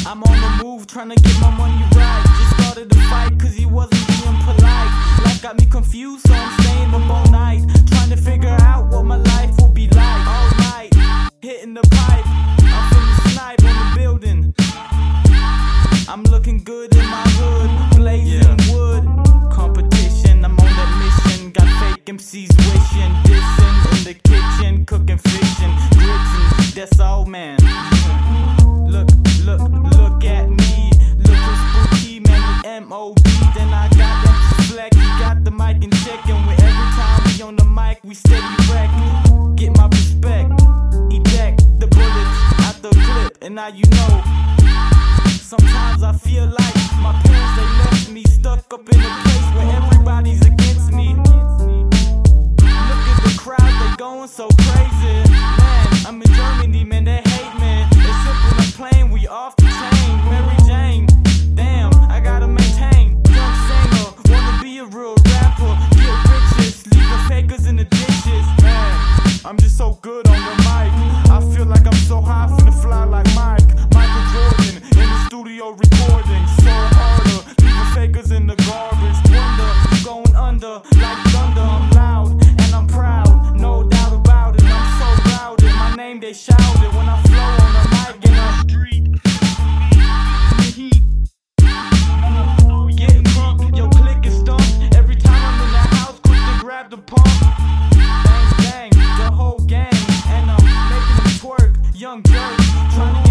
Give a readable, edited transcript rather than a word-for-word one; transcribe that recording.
I'm on the move, trying to get my money right. Just started a fight cause he wasn't being polite. Life got me confused, so I'm staying up all night, trying to figure out what my life will be like. All night, hitting the pipe, I'm finna snipe on the building. I'm looking good in my hood, blazing wood. Competition, I'm on that mission. Got fake MCs wishing, dissing in the kitchen, cooking fish and grits, and that's all, man. Look at me, looking spooky, man, the M.O.B. Then I got that fleck, he got the mic in check, and with every time we on the mic, we steady wreck. Get my respect, eject the bullets out the clip, and now you know. Sometimes I feel like my parents, they left me stuck up in a place where everybody's against me. Look at the crowd, they going so crazy. Man, I'm in Germany, man, they hate me. It's simple and plain, we off the chain. Mary Jane, damn, I gotta maintain. Young singer, wanna be a real rapper. Get riches, leaving fakers in the dishes. Man, I'm just so good on the mic. I feel like I'm so high, finna fly like Michael Jordan in the studio recording. So harder, leaving fakers in the garbage. Wonder, going under like thunder. I'm loud and I'm proud, no doubt about it. I'm so routed, my name they shouted when I flow on the mic in the street. Getting crunk, yo, click is stumped. Every time I'm in the house, quick to grab the pump. Bang, bang, the whole gang, and I'm making them twerk. Young jerk, trying to